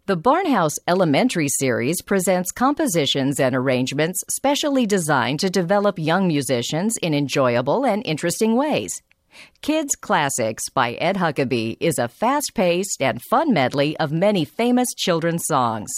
The Barnhouse Elementary series presents compositions and arrangements specially designed to develop young musicians in enjoyable and interesting ways. Kids Classics by Ed Huckabee is a fast-paced and fun medley of many famous children's songs.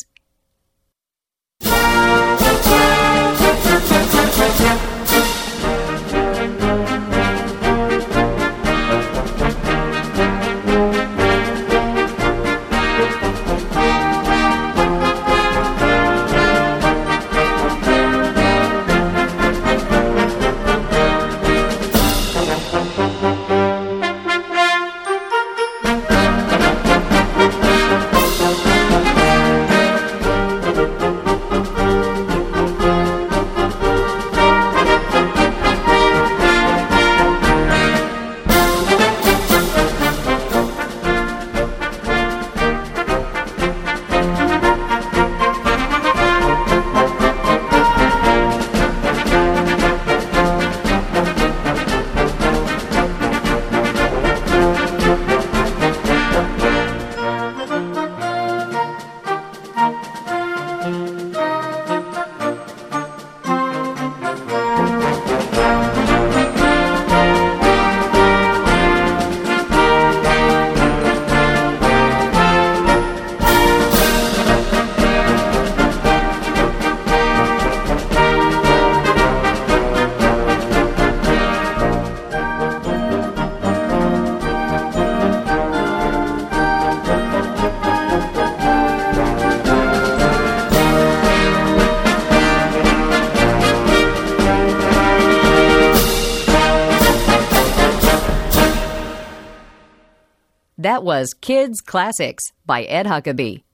That was Kids Classics by Ed Huckabee.